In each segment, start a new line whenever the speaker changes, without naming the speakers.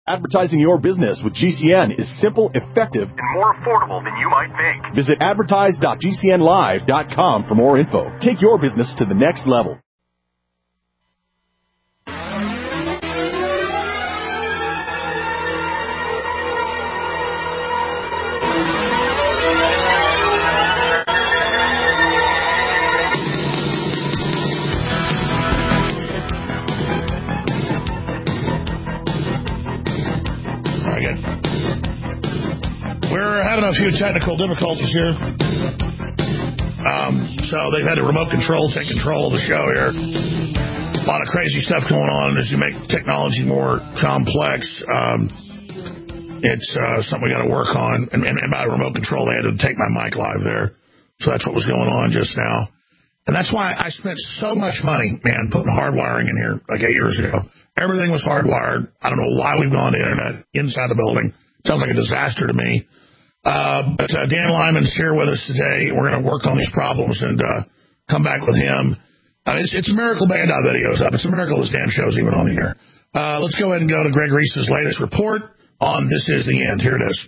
Advertising your business with GCN is simple, effective, and more affordable than you might think. Visit advertise.gcnlive.com for more info. Take your business to the next level.
We're having a few technical difficulties here. So they've had to take control of the show here. A lot of crazy stuff going on as you make technology more complex. It's something we got to work on. And by remote control, they had to take my mic live there. So that's what was going on just now. And that's why I spent so much money, man, putting hardwiring in here like 8 years ago. Everything was hardwired. I don't know why we've gone to internet inside the building. Sounds like a disaster to me. But Dan Lyman's here with us today. We're going to work on these problems and come back with him. It's a miracle Band.video's up. It's a miracle this damn show's even on here. Let's go ahead and go to Greg Reese's latest report on This Is the End. Here it is.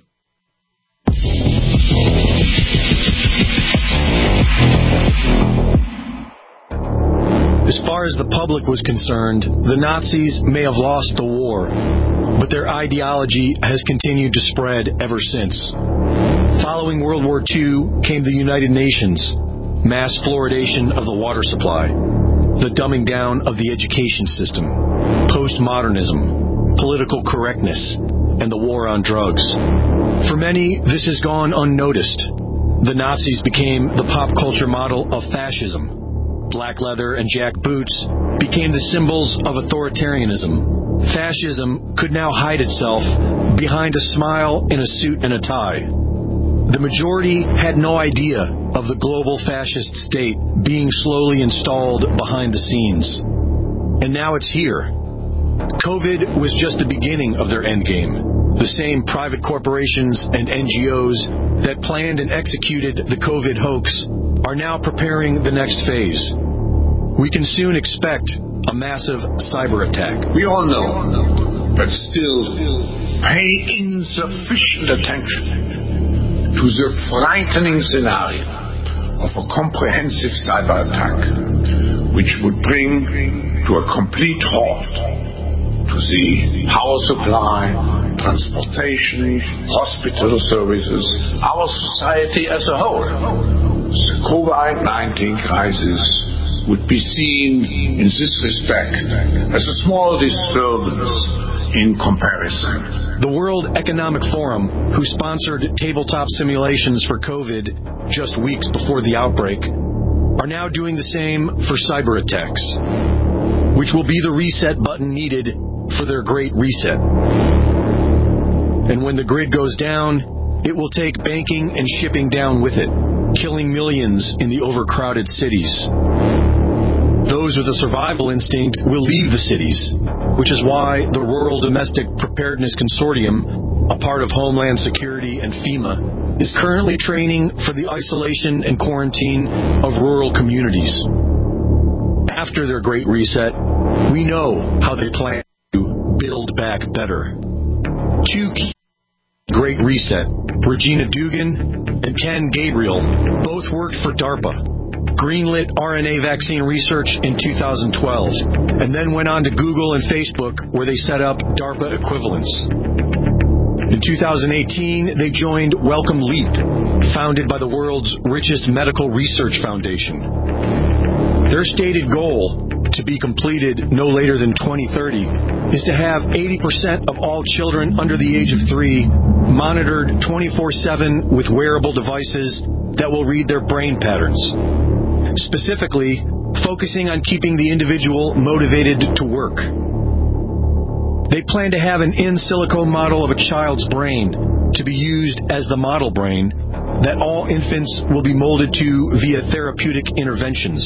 As far as the public was concerned, the Nazis may have lost the war, but their ideology has continued to spread ever since. Following World War II came the United Nations, mass fluoridation of the water supply, the dumbing down of the education system, postmodernism, political correctness, and the war on drugs. For many, this has gone unnoticed. The Nazis became the pop culture model of fascism. Black leather and jack boots became the symbols of authoritarianism. Fascism could now hide itself behind a smile in a suit and a tie. The majority had no idea of the global fascist state being slowly installed behind the scenes. And now it's here. COVID was just the beginning of their endgame. The same private corporations and NGOs that planned and executed the COVID hoax are now preparing the next phase. We can soon expect a massive cyber attack.
We all know, but still pay insufficient attention to the frightening scenario of a comprehensive cyber attack, which would bring to a complete halt to the power supply, transportation, hospital services, our society as a whole. The COVID-19 crisis would be seen in this respect as a small disturbance in comparison.
The World Economic Forum, who sponsored tabletop simulations for COVID just weeks before the outbreak, are now doing the same for cyber attacks, which will be the reset button needed for their great reset. And when the grid goes down, it will take banking and shipping down with it, killing millions in the overcrowded cities. Those with a survival instinct will leave the cities, which is why the Rural Domestic Preparedness Consortium, a part of Homeland Security and FEMA, is currently training for the isolation and quarantine of rural communities. After their great reset, we know how they plan to build back better. Two key Great Reset, Regina Dugan and Ken Gabriel, both worked for DARPA, greenlit RNA vaccine research in 2012, and then went on to Google and Facebook, where they set up DARPA equivalents. In 2018, they joined Wellcome Leap, founded by the world's richest medical research foundation. Their stated goal, to be completed no later than 2030, is to have 80% of all children under the age of 3 monitored 24/7 with wearable devices that will read their brain patterns, specifically focusing on keeping the individual motivated to work. They plan to have an in silico model of a child's brain to be used as the model brain that all infants will be molded to via therapeutic interventions.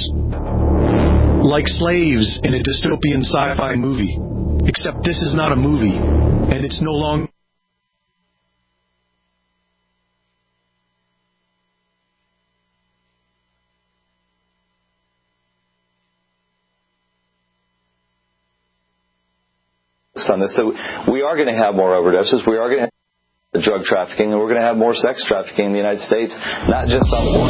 Like slaves in a dystopian sci-fi movie, except this is not a movie, and it's no longer
focus on this. So we are going to have more overdoses. We are going to have drug trafficking, and we're going to have more sex trafficking in the United States, not just on the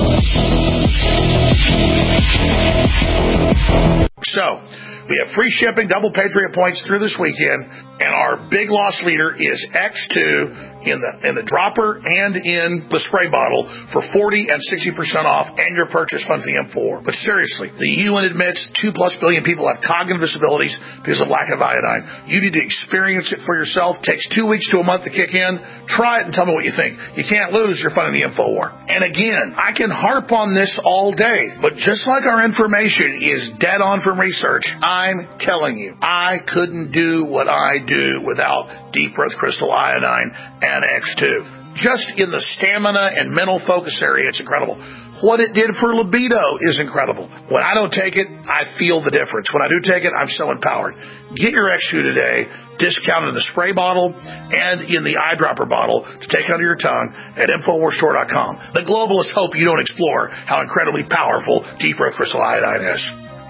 border.
So, we have free shipping, double Patriot points through this weekend, and our big loss leader is X2 in the dropper and in the spray bottle for 40 and 60% off, and your purchase funds the M4. But seriously, the UN admits 2+ billion people have cognitive disabilities because of lack of iodine. You need to experience it for yourself. It takes 2 weeks to a month to kick in. Try it and tell me what you think. You can't lose your fun in the info war. And again, I can harp on this all day, but just like our information is dead on from research, I'm telling you, I couldn't do what I do without Deep Earth Crystal Iodine and X2. Just in the stamina and mental focus area, it's incredible. What it did for libido is incredible. When I don't take it, I feel the difference. When I do take it, I'm so empowered. Get your X2 today, discounted in the spray bottle and in the eyedropper bottle to take under your tongue at InfoWarsStore.com. The globalists hope you don't explore how incredibly powerful Deep Earth Crystal Iodine is.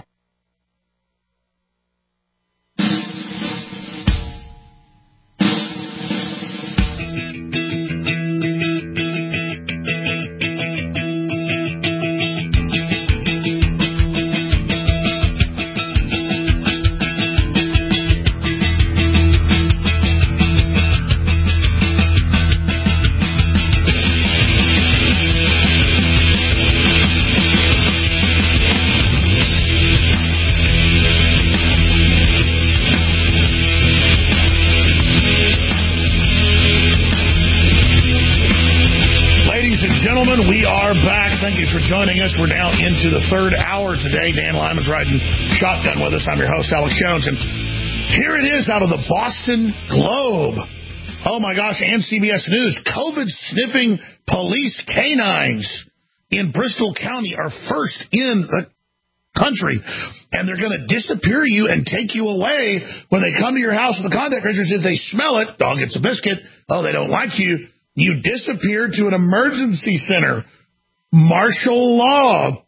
We are back. Thank you for joining us. We're now into the third hour today. Dan Lyman's riding shotgun with us. I'm your host, Alex Jones. And here it is out of the Boston Globe. Oh, my gosh, and CBS News. COVID-sniffing police canines in Bristol County are first in the country. And they're going to disappear you and take you away when they come to your house with the contact tracers. If they smell it, dog gets a biscuit. Oh, they don't like you. You disappeared to an emergency center. Martial law.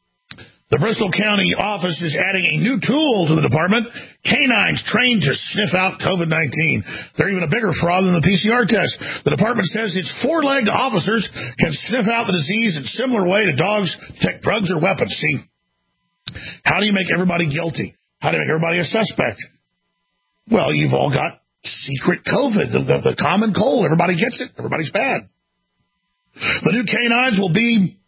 The Bristol County office is adding a new tool to the department. Canines trained to sniff out COVID-19. They're even a bigger fraud than the PCR test. The department says its four-legged officers can sniff out the disease in a similar way to dogs detect drugs or weapons. See, how do you make everybody guilty? How do you make everybody a suspect? Well, you've all got secret COVID, the common cold. Everybody gets it. Everybody's bad. The new canines will be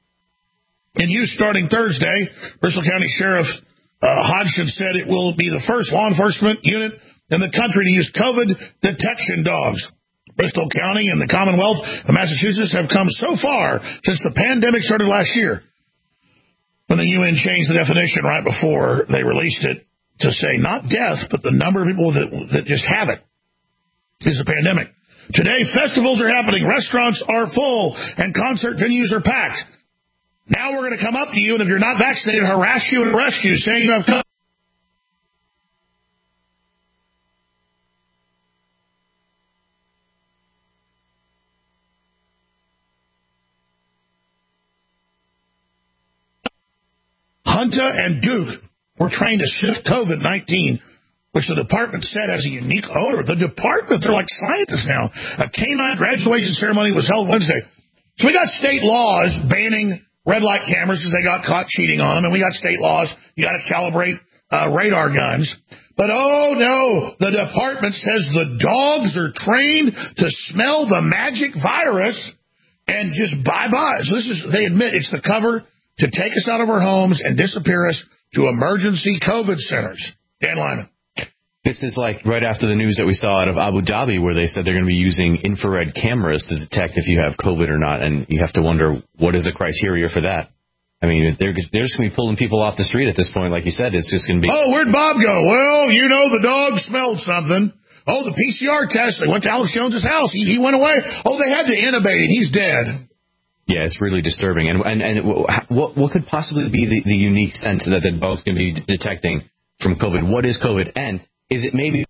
in use starting Thursday. Bristol County Sheriff Hodgson said it will be the first law enforcement unit in the country to use COVID detection dogs. Bristol County and the Commonwealth of Massachusetts have come so far since the pandemic started last year, when the UN changed the definition right before they released it to say not death, but the number of people that just have it is a pandemic. Today, festivals are happening, restaurants are full, and concert venues are packed. Now we're going to come up to you, and if you're not vaccinated, harass you and arrest you, saying you have COVID. Hunter and Duke were trained to shift COVID-19, which the department said has a unique odor. The department, they're like scientists now. A canine graduation ceremony was held Wednesday. So we got state laws banning red light cameras because they got caught cheating on them, and we got state laws. You got to calibrate radar guns. But, oh, no, the department says the dogs are trained to smell the magic virus and just bye-bye. So they admit it's the cover to take us out of our homes and disappear us to emergency COVID centers. Dan Lyman.
This is like right after the news that we saw out of Abu Dhabi, where they said they're going to be using infrared cameras to detect if you have COVID or not. And you have to wonder, what is the criteria for that? I mean, they're just going to be pulling people off the street at this point. Like you said, it's just going to be...
Oh, where'd Bob go? Well, the dog smelled something. Oh, the PCR test. They went to Alex Jones's house. He went away. Oh, they had to intubate. He's dead.
Yeah, it's really disturbing. And what could possibly be the unique sense that the dog's going to be detecting from COVID? What is COVID? And is it maybe...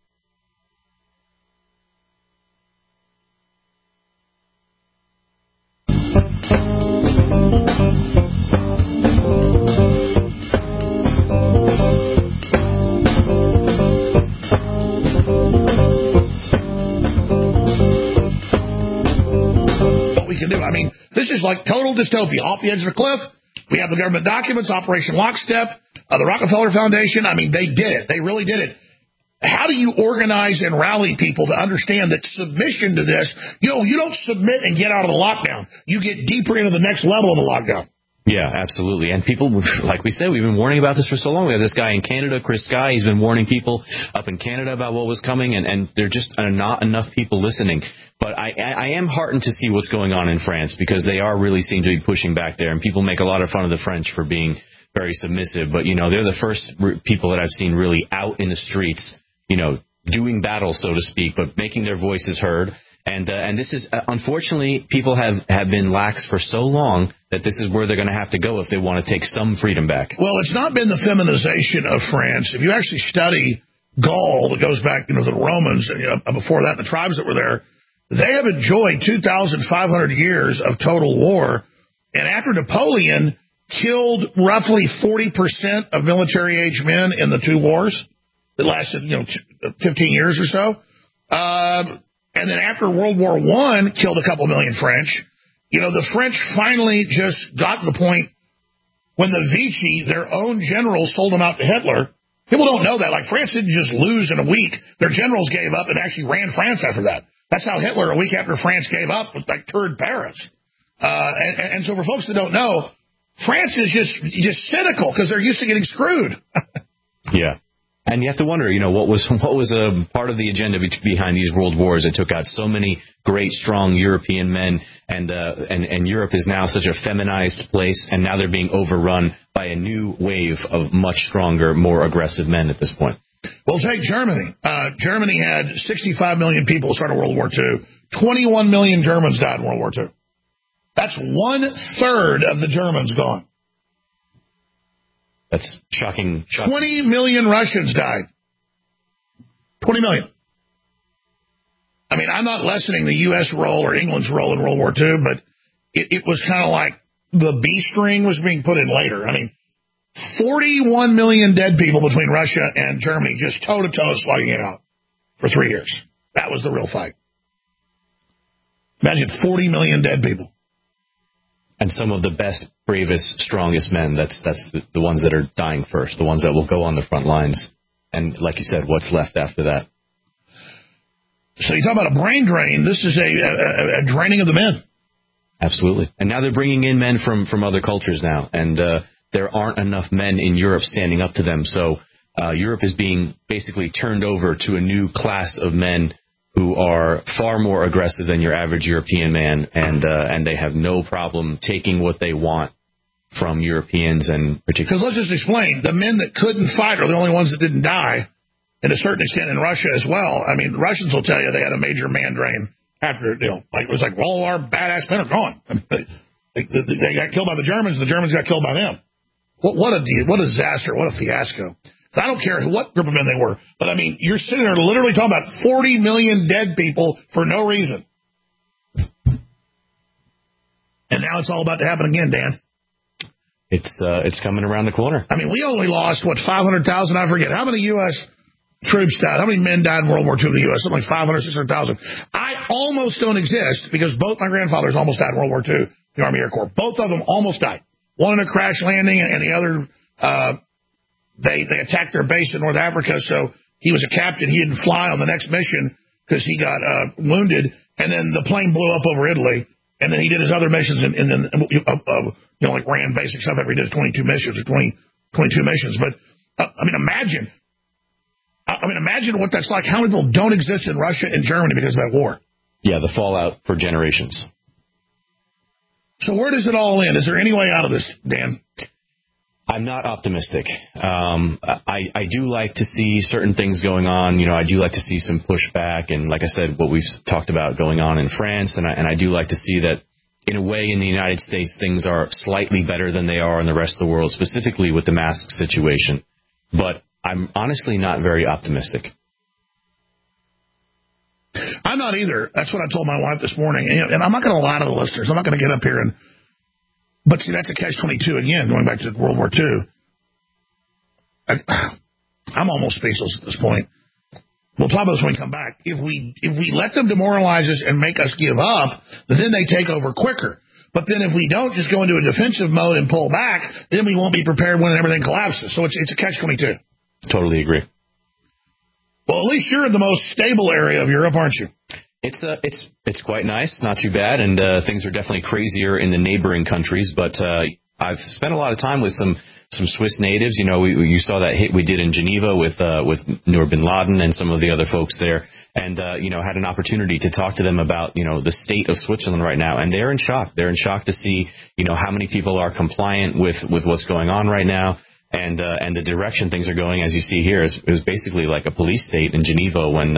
can do. I mean, this is like total dystopia. Off the edge of the cliff, we have the government documents, Operation Lockstep, the Rockefeller Foundation. I mean, they did it. They really did it. How do you organize and rally people to understand that submission to this, you don't submit and get out of the lockdown. You get deeper into the next level of the lockdown.
Yeah, absolutely. And people, like we said, we've been warning about this for so long. We have this guy in Canada, Chris Sky. He's been warning people up in Canada about what was coming, and there just are not enough people listening. But I am heartened to see what's going on in France, because they are really seem to be pushing back there. And people make a lot of fun of the French for being very submissive. But, they're the first people that I've seen really out in the streets, doing battle, so to speak, but making their voices heard. And this is, unfortunately, people have been lax for so long that this is where they're going to have to go if they want to take some freedom back.
Well, it's not been the feminization of France. If you actually study Gaul, that goes back, to the Romans, and before that, the tribes that were there, they have enjoyed 2,500 years of total war. And after Napoleon killed roughly 40% of military-age men in the two wars that lasted, 15 years or so. And then after World War I, killed a couple million French. The French finally just got to the point when the Vichy, their own generals, sold them out to Hitler. People don't know that. Like, France didn't just lose in a week. Their generals gave up and actually ran France after that. That's how Hitler, a week after France gave up, toured Paris. And so for folks that don't know, France is just cynical because they're used to getting screwed.
Yeah. And you have to wonder, what was a part of the agenda behind these world wars that took out so many great, strong European men, and Europe is now such a feminized place, and now they're being overrun by a new wave of much stronger, more aggressive men at this point.
Well, take Germany. Germany had 65 million people start World War II. 21 million Germans died in World War II. That's 1/3 of the Germans gone.
That's shocking.
20 million Russians died. 20 million. I mean, I'm not lessening the U.S. role or England's role in World War II, but it was kind of like the B string was being put in later. I mean, 41 million dead people between Russia and Germany, just toe-to-toe slugging it out for 3 years. That was the real fight. Imagine 40 million dead people.
And some of the best, bravest, strongest men, that's the ones that are dying first, the ones that will go on the front lines. And like you said, what's left after that?
So you talk about a brain drain. This is a draining of the men.
Absolutely. And now they're bringing in men from other cultures now. And there aren't enough men in Europe standing up to them. So Europe is being basically turned over to a new class of men who are far more aggressive than your average European man, and they have no problem taking what they want from Europeans, and particularly.
Because let's just explain, the men that couldn't fight are the only ones that didn't die, and to a certain extent in Russia as well. I mean, Russians will tell you they had a major man drain after, it was like, all our badass men are gone. They got killed by the Germans, and the Germans got killed by them. What a disaster, what a fiasco. I don't care what group of men they were. But, I mean, you're sitting there literally talking about 40 million dead people for no reason. And now it's all about to happen again, Dan.
It's coming around the corner.
I mean, we only lost, 500,000? I forget. How many U.S. troops died? How many men died in World War II in the U.S.? Something like 500,000, 600,000. I almost don't exist because both my grandfathers almost died in World War II, the Army Air Corps. Both of them almost died. One in a crash landing and the other... They attacked their base in North Africa, so he was a captain. He didn't fly on the next mission because he got wounded, and then the plane blew up over Italy, and then he did his other missions and like ran basic stuff after he did 22 missions or 22 missions. But imagine what that's like. How many people don't exist in Russia and Germany because of that war?
Yeah, the fallout for generations.
So where does it all end? Is there any way out of this, Dan?
I'm not optimistic. I do like to see certain things going on. I do like to see some pushback, and like I said, what we've talked about going on in France, and I do like to see that, in a way, in the United States, things are slightly better than they are in the rest of the world, specifically with the mask situation. But I'm honestly not very optimistic.
I'm not either. That's what I told my wife this morning, and I'm not going to lie to the listeners. I'm not going to get up here and... But see, that's a catch-22 again, going back to World War II. I'm almost speechless at this point. We'll talk about this when we come back. If we let them demoralize us and make us give up, then they take over quicker. But then if we don't just go into a defensive mode and pull back, then we won't be prepared when everything collapses. So it's a catch-22.
Totally agree.
Well, at least you're in the most stable area of Europe, aren't you?
It's quite nice, not too bad, and things are definitely crazier in the neighboring countries. But I've spent a lot of time with some Swiss natives. You know, you saw that hit we did in Geneva with Nur bin Laden and some of the other folks there, and had an opportunity to talk to them about the state of Switzerland right now, and they're in shock. They're in shock to see how many people are compliant with what's going on right now. And the direction things are going, as you see here, is basically like a police state in Geneva when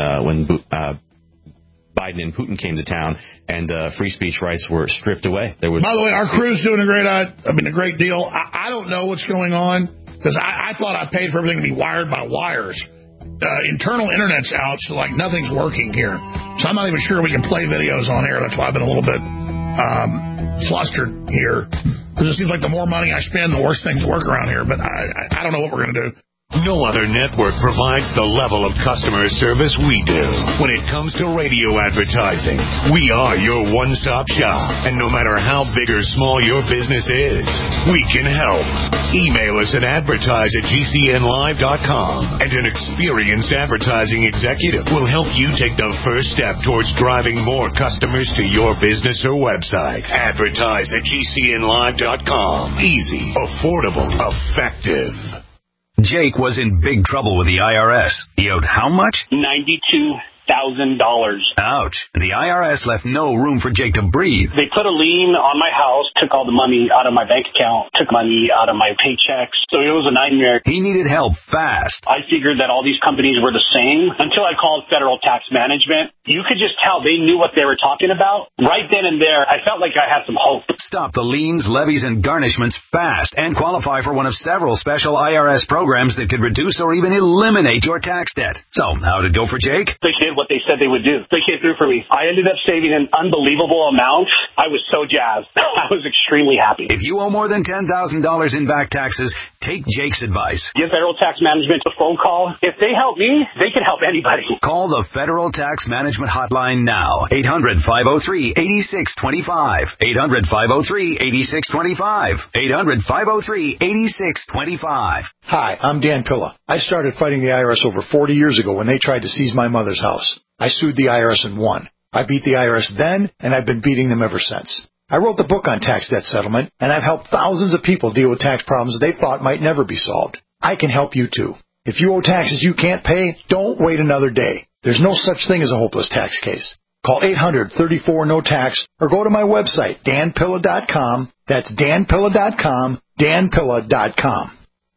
Biden and Putin came to town, and free speech rights were stripped away. By
the way, our crew's doing a great deal. I don't know what's going on, because I thought I paid for everything to be wired by wires. Internal internet's out, so nothing's working here. So I'm not even sure we can play videos on air. That's why I've been a little bit flustered here, because it seems like the more money I spend, the worse things work around here. But I don't know what we're going to do.
No other network provides the level of customer service we do. When it comes to radio advertising, we are your one-stop shop. And no matter how big or small your business is, we can help. Email us at advertise@gcnlive.com, and an experienced advertising executive will help you take the first step towards driving more customers to your business or website. Advertise@gcnlive.com. Easy, affordable, effective.
Jake was in big trouble with the IRS. He owed how much?
$92,000.
Ouch. The IRS left no room for Jake to breathe.
They put a lien on my house, took all the money out of my bank account, took money out of my paychecks. So it was a nightmare.
He needed help fast.
I figured that all these companies were the same until I called Federal Tax Management. You could just tell they knew what they were talking about. Right then and there, I felt like I had some hope.
Stop the liens, levies, and garnishments fast and qualify for one of several special IRS programs that could reduce or even eliminate your tax debt. So, how'd it go for Jake?
They did what they said they would do. They came through for me. I ended up saving an unbelievable amount. I was so jazzed. I was extremely happy.
If you owe more than $10,000 in back taxes, take Jake's advice.
Give Federal Tax Management a phone call. If they help me, they can help anybody.
Call the Federal Tax Management Hotline now. 800-503-8625. 800-503-8625. 800-503-8625.
Hi, I'm Dan Pilla. I started fighting the IRS over 40 years ago when they tried to seize my mother's house. I sued the IRS and won. I beat the IRS then, and I've been beating them ever since. I wrote the book on tax debt settlement, and I've helped thousands of people deal with tax problems they thought might never be solved. I can help you too. If you owe taxes you can't pay, don't wait another day. There's no such thing as a hopeless tax case. Call 800-34-NO-TAX or go to my website, danpilla.com. That's danpilla.com, danpilla.com.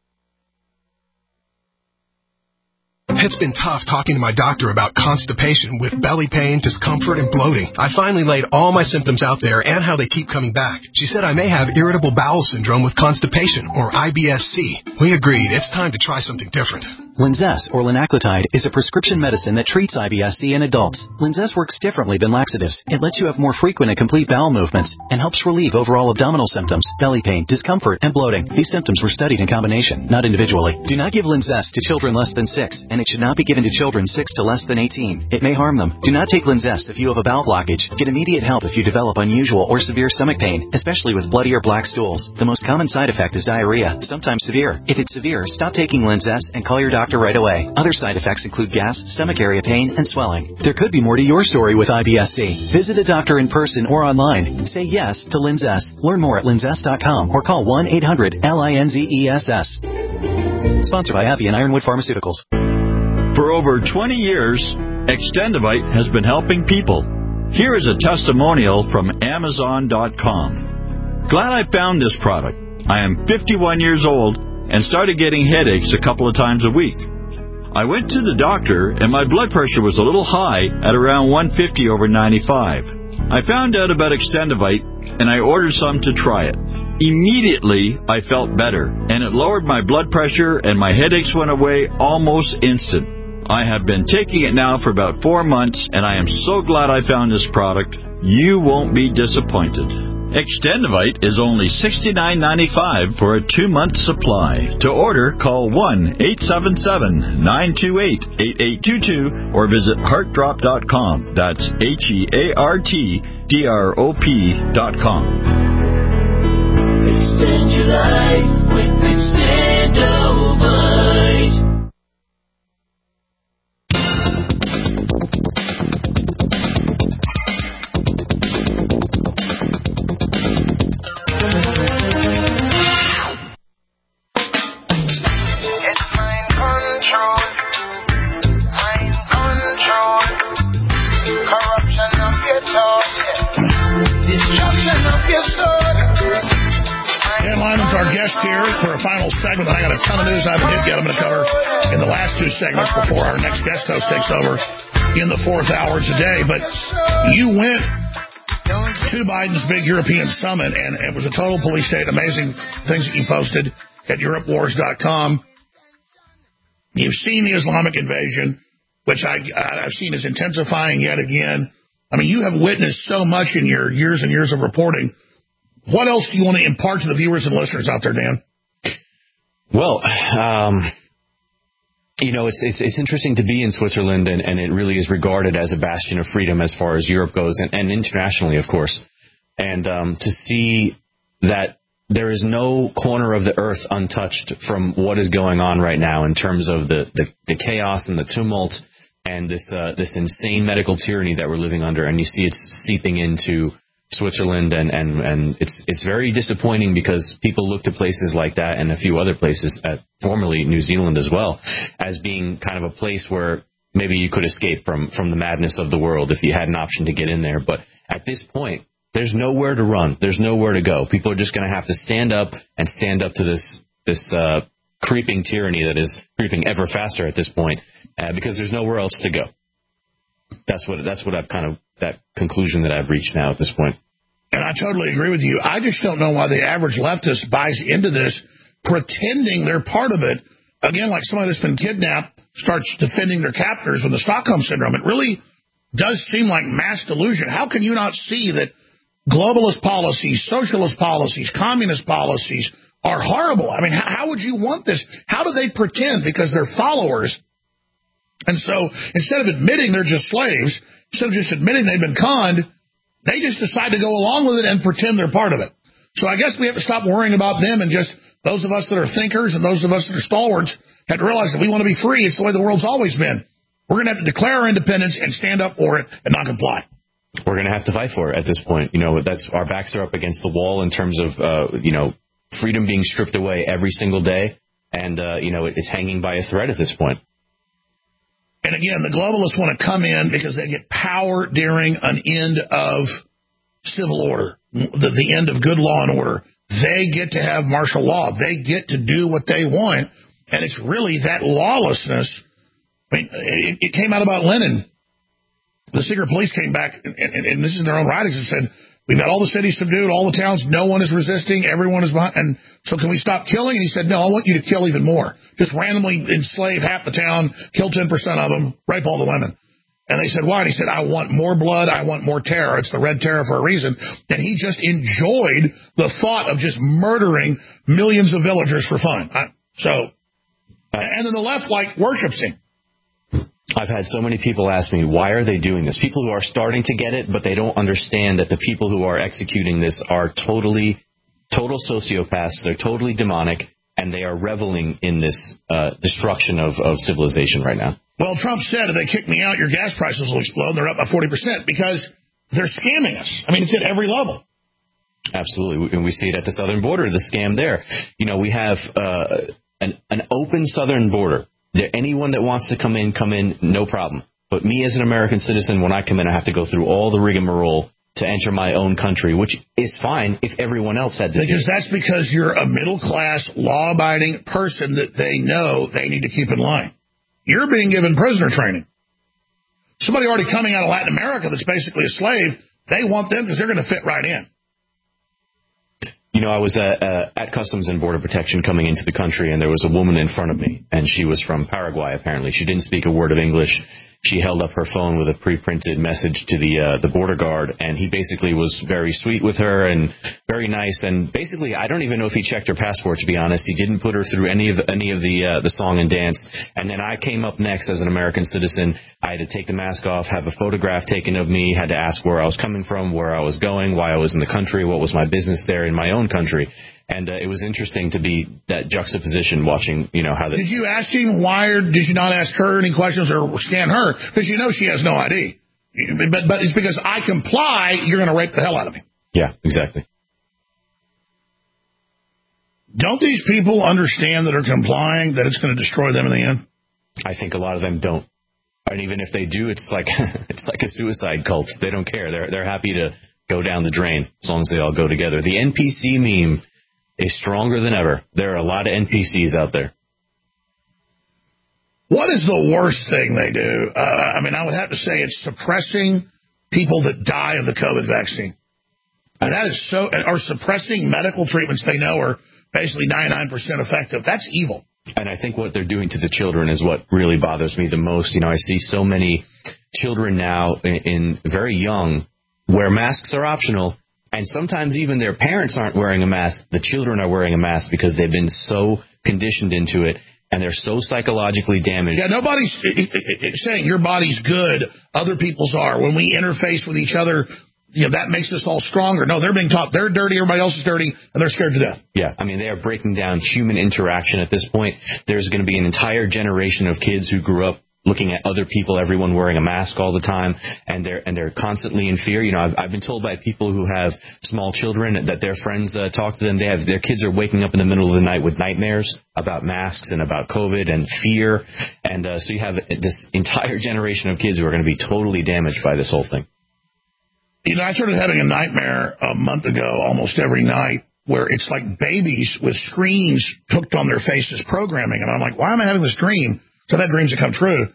It's been tough talking to my doctor about constipation with belly pain, discomfort, and bloating. I finally laid all my symptoms out there and how they keep coming back. She said I may have irritable bowel syndrome with constipation, or IBS-C. We agreed it's time to try something different.
Linzess, or linaclotide, is a prescription medicine that treats IBS-C in adults. Linzess works differently than laxatives. It lets you have more frequent and complete bowel movements and helps relieve overall abdominal symptoms, belly pain, discomfort, and bloating. These symptoms were studied in combination, not individually. Do not give Linzess to children less than 6, and it should not be given to children 6 to less than 18. It may harm them. Do not take Linzess if you have a bowel blockage. Get immediate help if you develop unusual or severe stomach pain, especially with bloody or black stools. The most common side effect is diarrhea, sometimes severe. If it's severe, stop taking Linzess and call your doctor right away. Other side effects include gas, stomach area pain, and swelling. There could be more to your story with IBS-C. Visit a doctor in person or online. Say yes to Linzess. Learn more at linzess.com or call 1-800-LINZESS. Sponsored by AbbVie and Ironwood Pharmaceuticals.
For over 20 years, Extendivite has been helping people. Here is a testimonial from Amazon.com. Glad I found this product. I am 51 years old and started getting headaches a couple of times a week. I went to the doctor and my blood pressure was a little high at around 150 over 95. I found out about Extendivite and I ordered some to try it. Immediately, I felt better and it lowered my blood pressure and my headaches went away almost instant. I have been taking it now for about 4 months and I am so glad I found this product. You won't be disappointed. Extendivite is only $69.95 for a 2-month supply. To order, call 1-877-928-8822 or visit heartdrop.com. That's HEARTDROP.com.
Extend your life with Extendivite.
Dan Lyman's our guest here for a final segment. I got a ton of news I haven't hit yet. I'm going to cover in the last 2 segments before our next guest host takes over in the 4th hour today. But you went to Biden's big European summit, and it was a total police state. Amazing things that you posted at EuropeWars.com. You've seen the Islamic invasion, which I've seen is intensifying yet again. I mean, you have witnessed so much in your years and years of reporting. What else do you want to impart to the viewers and listeners out there, Dan?
Well, it's interesting to be in Switzerland, and it really is regarded as a bastion of freedom as far as Europe goes, and internationally, of course. And to see that there is no corner of the earth untouched from what is going on right now in terms of the chaos and the tumult and this insane medical tyranny that we're living under, and you see it's seeping into Switzerland, and it's very disappointing because people look to places like that and a few other places, formerly New Zealand as well, as being kind of a place where maybe you could escape from the madness of the world if you had an option to get in there. But at this point, there's nowhere to run. There's nowhere to go. People are just going to have to stand up to this creeping tyranny that is creeping ever faster at this point, because there's nowhere else to go. That's what I've kind of, that conclusion that I've reached now at this point.
And I totally agree with you. I just don't know why the average leftist buys into this, pretending they're part of it. Again, like somebody that's been kidnapped starts defending their captors with the Stockholm Syndrome. It really does seem like mass delusion. How can you not see that globalist policies, socialist policies, communist policies are horrible? I mean, how would you want this? How do they pretend? Because they're followers. And so instead of admitting they're just slaves, instead of just admitting they've been conned, they just decide to go along with it and pretend they're part of it. So I guess we have to stop worrying about them, and just those of us that are thinkers and those of us that are stalwarts have to realize that we want to be free. It's the way the world's always been. We're going to have to declare our independence and stand up for it and not comply.
We're going to have to fight for it at this point. That's our backs are up against the wall in terms of, freedom being stripped away every single day. And, it's hanging by a thread at this point.
And again, the globalists want to come in because they get power during an end of civil order, the end of good law and order. They get to have martial law. They get to do what they want. And it's really that lawlessness. I mean, it came out about Lenin. The secret police came back, and this is their own writings, and said, we've got all the cities subdued, all the towns, no one is resisting, everyone is behind, and so can we stop killing? And he said, no, I want you to kill even more. Just randomly enslave half the town, kill 10% of them, rape all the women. And they said, why? And he said, I want more blood, I want more terror. It's the Red Terror for a reason. And he just enjoyed the thought of just murdering millions of villagers for fun. And then the left, worships him.
I've had so many people ask me, why are they doing this? People who are starting to get it, but they don't understand that the people who are executing this are total sociopaths. They're totally demonic, and they are reveling in this destruction of civilization right now.
Well, Trump said if they kick me out, your gas prices will explode. They're up by 40% because they're scamming us. I mean, it's at every level.
Absolutely. And we see it at the southern border, the scam there. We have an open southern border. Anyone that wants to come in, no problem. But me as an American citizen, when I come in, I have to go through all the rigmarole to enter my own country, which is fine if everyone else had to do it.
Because that's because you're a middle-class, law-abiding person that they know they need to keep in line. You're being given prisoner training. Somebody already coming out of Latin America that's basically a slave, they want them because they're going to fit right in.
I was at Customs and Border Protection coming into the country, and there was a woman in front of me, and she was from Paraguay, apparently. She didn't speak a word of English. she held up her phone with a pre-printed message to the border guard, and he basically was very sweet with her and very nice. And basically, I don't even know if he checked her passport, to be honest. He didn't put her through any of the song and dance. And then I came up next as an American citizen. I had to take the mask off, have a photograph taken of me, had to ask where I was coming from, where I was going, why I was in the country, what was my business there in my own country. And it was interesting to be that juxtaposition, watching, how the...
Did you ask him why, or did you not ask her any questions or scan her? Because you know she has no ID. But it's because I comply, you're going to rape the hell out of me.
Yeah, exactly.
Don't these people understand that are complying that it's going to destroy them in the end?
I think a lot of them don't. And even if they do, it's like a suicide cult. They don't care. They're happy to go down the drain as long as they all go together. The NPC meme is stronger than ever. There are a lot of NPCs out there.
What is the worst thing they do? I would have to say it's suppressing people that die of the COVID vaccine. And that is or suppressing medical treatments they know are basically 99% effective. That's evil.
And I think what they're doing to the children is what really bothers me the most. I see so many children now in very young where masks are optional. And sometimes even their parents aren't wearing a mask. The children are wearing a mask because they've been so conditioned into it, and they're so psychologically damaged.
Yeah, nobody's saying your body's good, other people's are. When we interface with each other, that makes us all stronger. No, they're being taught they're dirty, everybody else is dirty, and they're scared to death.
Yeah, they are breaking down human interaction at this point. There's going to be an entire generation of kids who grew up looking at other people, everyone wearing a mask all the time, and they're constantly in fear. I've been told by people who have small children that their friends talk to them. Their kids are waking up in the middle of the night with nightmares about masks and about COVID and fear. And so you have this entire generation of kids who are going to be totally damaged by this whole thing.
I started having a nightmare a month ago almost every night where it's like babies with screens hooked on their faces programming. And I'm like, why am I having this dream? So that dreams that come true.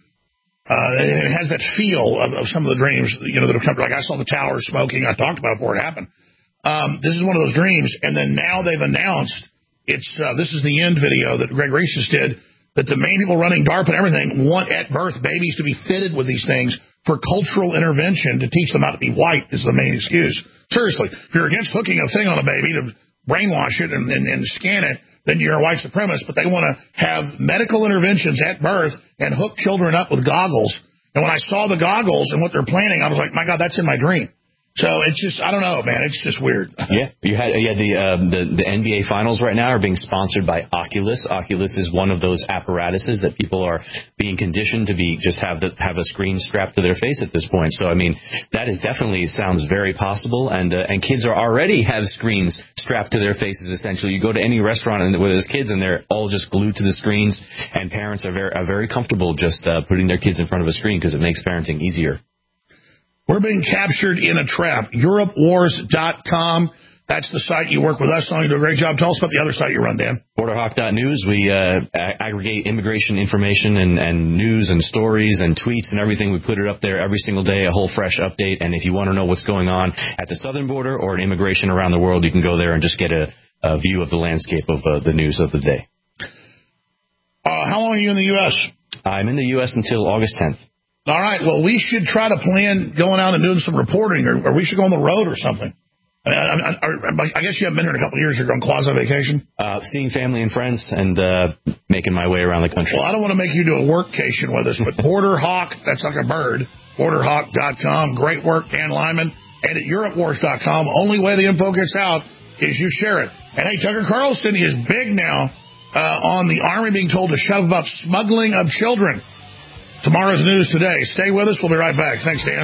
It has that feel of some of the dreams, that have come true. Like I saw the tower smoking. I talked about it before it happened. This is one of those dreams. And then now they've announced this is the end video that Greg Reese just did, that the main people running DARPA and everything want at birth babies to be fitted with these things for cultural intervention to teach them how to be white is the main excuse. Seriously, if you're against hooking a thing on a baby to brainwash it and scan it, then you're a white supremacist. But they want to have medical interventions at birth and hook children up with goggles. And when I saw the goggles and what they're planning, I was like, my God, that's in my dream. So it's just, I don't know, man. It's just weird.
Yeah, you had the NBA Finals right now are being sponsored by Oculus. Oculus is one of those apparatuses that people are being conditioned to be just have a screen strapped to their face at this point. So that is definitely sounds very possible. And kids are already have screens strapped to their faces. Essentially, you go to any restaurant where there's kids and they're all just glued to the screens. And parents are very comfortable just putting their kids in front of a screen because it makes parenting easier.
We're being captured in a trap. EuropeWars.com. That's the site you work with us on. You do a great job. Tell us about the other site you run, Dan.
BorderHawk.news. We aggregate immigration information and news and stories and tweets and everything. We put it up there every single day, a whole fresh update. And if you want to know what's going on at the southern border or in immigration around the world, you can go there and just get a view of the landscape of the news of the day.
How long are you in the U.S.?
I'm in the U.S. until August 10th.
All right. Well, we should try to plan going out and doing some reporting, or we should go on the road or something. I guess you haven't been here in a couple of years. You're on quasi-vacation?
Seeing family and friends and making my way around the country.
Well, I don't want to make you do a workcation with us, but Border Hawk, that's like a bird, BorderHawk.com. Great work, Dan Lyman. And at EuropeWars.com, only way the info gets out is you share it. And, hey, Tucker Carlson is big now on the Army being told to shut up about smuggling of children. Tomorrow's news today. Stay with us. We'll be right back. Thanks, Dan.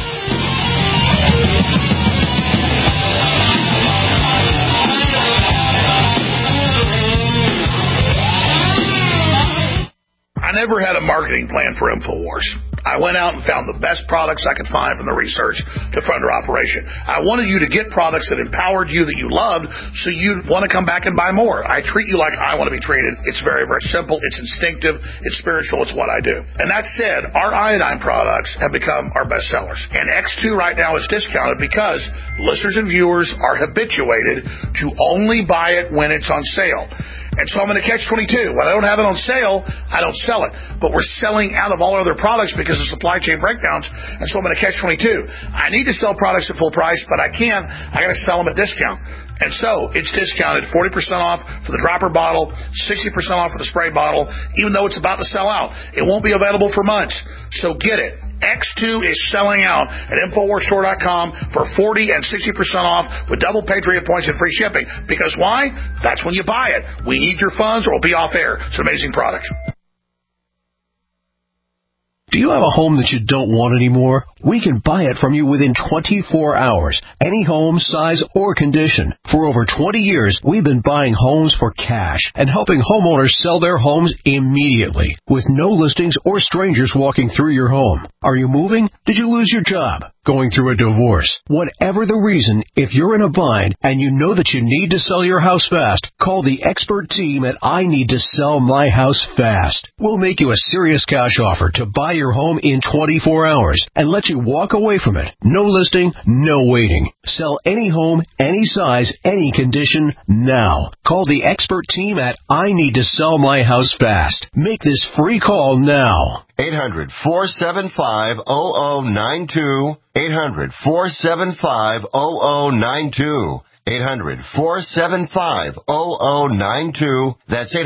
I never had a marketing plan for InfoWars. I went out and found the best products I could find from the research to fund our operation. I wanted you to get products that empowered you, that you loved, so you'd want to come back and buy more. I treat you like I want to be treated. It's very, very simple. It's instinctive. It's spiritual. It's what I do. And that said, our iodine products have become our best sellers. And X2 right now is discounted because listeners and viewers are habituated to only buy it when it's on sale. And so I'm in a catch-22. When I don't have it on sale, I don't sell it. But we're selling out of all other products because of supply chain breakdowns, and so I'm in a catch-22. I need to sell products at full price, but I got to sell them at discount. And so it's discounted 40% off for the dropper bottle, 60% off for the spray bottle, even though it's about to sell out. It won't be available for months. So get it. X2 is selling out at InfoWarsStore.com for 40 and 60% off with double Patriot points and free shipping. Because why? That's when you buy it. We need your funds or we'll be off air. It's an amazing product.
Do you have a home that you don't want anymore? We can buy it from you within 24 hours. Any home, size, or condition. For over 20 years, we've been buying homes for cash and helping homeowners sell their homes immediately with no listings or strangers walking through your home. Are you moving? Did you lose your job? Going through a divorce? Whatever the reason, if you're in a bind and you know that you need to sell your house fast, call the expert team at I Need to Sell My House Fast. We'll make you a serious cash offer to buy your home in 24 hours and let you walk away from it. No listing, no waiting. Sell any home, any size, any condition, now. Call the expert team at I Need to Sell My House Fast. Make this free call now.
800-475-0092. 800-475-0092. 800-475-0092. That's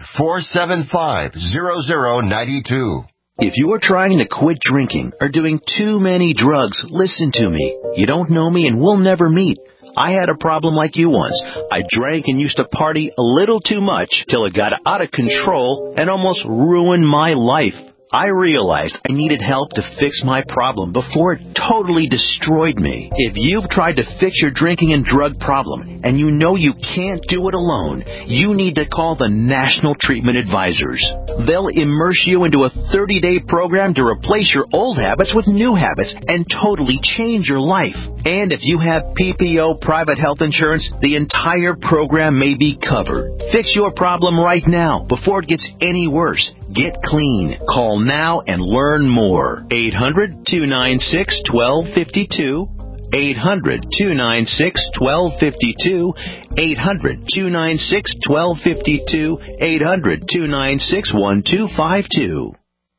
800-475-0092.
If you are trying to quit drinking or doing too many drugs, listen to me. You don't know me and we'll never meet. I had a problem like you once. I drank and used to party a little too much till it got out of control and almost ruined my life. I realized I needed help to fix my problem before it totally destroyed me. If you've tried to fix your drinking and drug problem and you know you can't do it alone, you need to call the National Treatment Advisors. They'll immerse you into a 30-day program to replace your old habits with new habits and totally change your life. And if you have PPO private health insurance, the entire program may be covered. Fix your problem right now before it gets any worse. Get clean. Call now and learn more. 800-296-1252. 800-296-1252. 800-296-1252. 800-296-1252.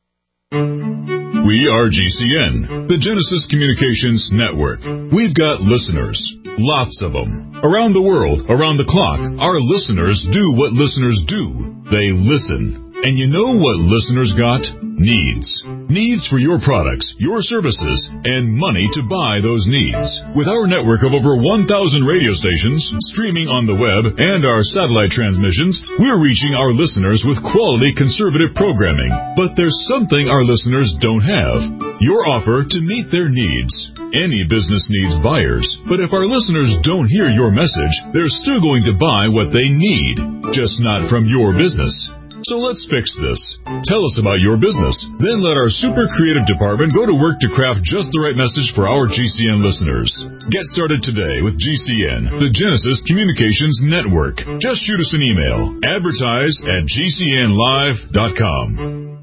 We are GCN, the Genesis Communications Network. We've got listeners, lots of them. Around the world, around the clock, our listeners do what listeners do. They listen. And you know what listeners got? Needs. Needs for your products, your services, and money to buy those needs. With our network of over 1,000 radio stations, streaming on the web, and our satellite transmissions, we're reaching our listeners with quality conservative programming. But there's something our listeners don't have. Your offer to meet their needs. Any business needs buyers, but if our listeners don't hear your message, they're still going to buy what they need, just not from your business. So let's fix this. Tell us about your business. Then let our super creative department go to work to craft just the right message for our GCN listeners. Get started today with GCN, the Genesis Communications Network. Just shoot us an email. Advertise@GCNlive.com.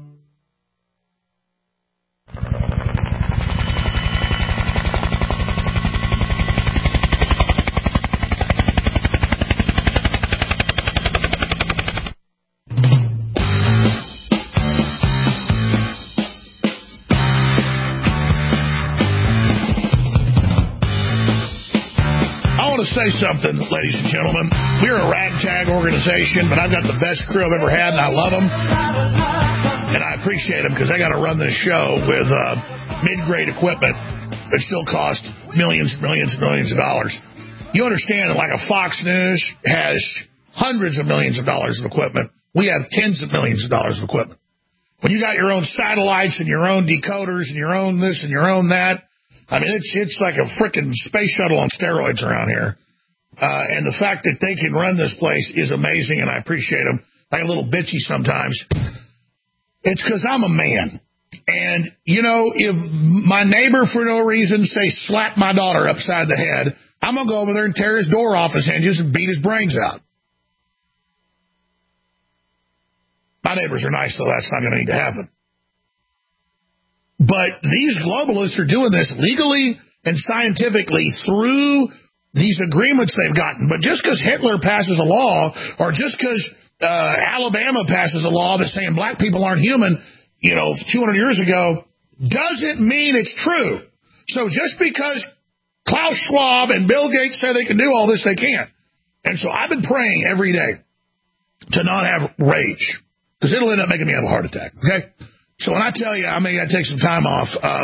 Say something, ladies and gentlemen. We're a ragtag organization, but I've got the best crew I've ever had, and I love them. And I appreciate them because I got to run this show with mid-grade equipment that still costs millions and millions and millions of dollars. You understand that like a Fox News has hundreds of millions of dollars of equipment. We have tens of millions of dollars of equipment. When you got your own satellites and your own decoders and your own this and your own that, I mean, it's like a frickin' space shuttle on steroids around here. And the fact that they can run this place is amazing, and I appreciate them. Like a little bitchy sometimes. It's because I'm a man. And, you know, if my neighbor for no reason, say, slap my daughter upside the head, I'm going to go over there and tear his door off his hinges and beat his brains out. My neighbors are nice, though. That's not going to need to happen. But these globalists are doing this legally and scientifically through these agreements they've gotten. But just because Hitler passes a law or just because Alabama passes a law that's saying black people aren't human, 200 years ago, doesn't mean it's true. So just because Klaus Schwab and Bill Gates say they can do all this, they can't. And so I've been praying every day to not have rage, because it'll end up making me have a heart attack, okay? So when I tell you I may got to take some time off,